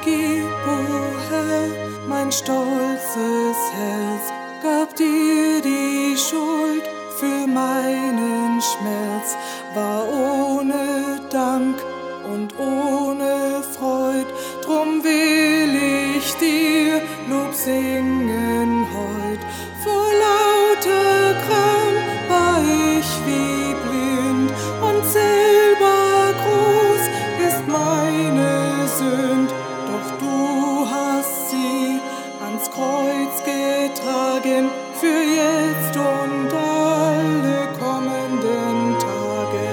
Gib, o Herr, mein stolzes Herz, gab dir die Schuld für meinen Schmerz, war ohne Dank und ohne Freud, drum will ich dir Lob singen heut. Vor lauter Gram war ich wie blind und selber groß ist meine Sünd, doch du hast sie ans Kreuz getragen für jetzt und alle kommenden Tage.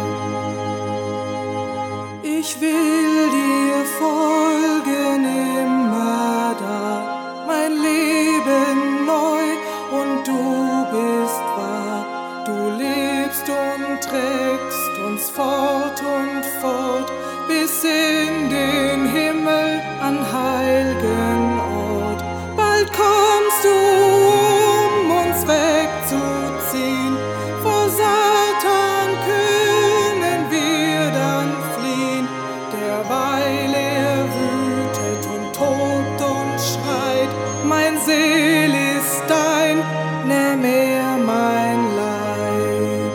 Ich will dir folgen immerdar, mein Leben neu und du bist wahr. Du lebst und trägst uns fort und fort bis in den Himmel an heilgen Ort. Bald kommst du, um uns wegzuziehen, vor Satan können wir dann fliehen, derweil er wütet und tobt und schreit. Mein Seel ist dein, nimm er mein Leib.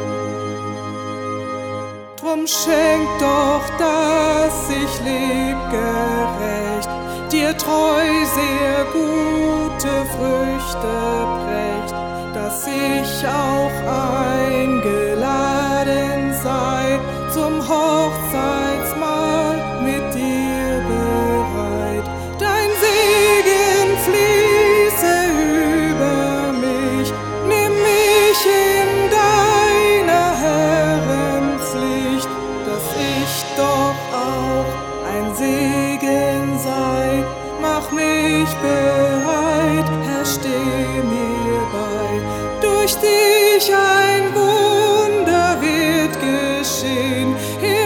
Drum schenk doch, dass ich leb gerecht, dir treu sehr gute Früchte brächt, dass ich auch eingeladen sei zum Hochzeitsmahl mit dir bereit. Dein Segen fließe über mich, nimm mich in deiner Herrenpflicht, dass ich doch auch ein Segen sei. Mach mich bereit, Herr, steh mir bei. Durch dich ein Wunder wird geschehen.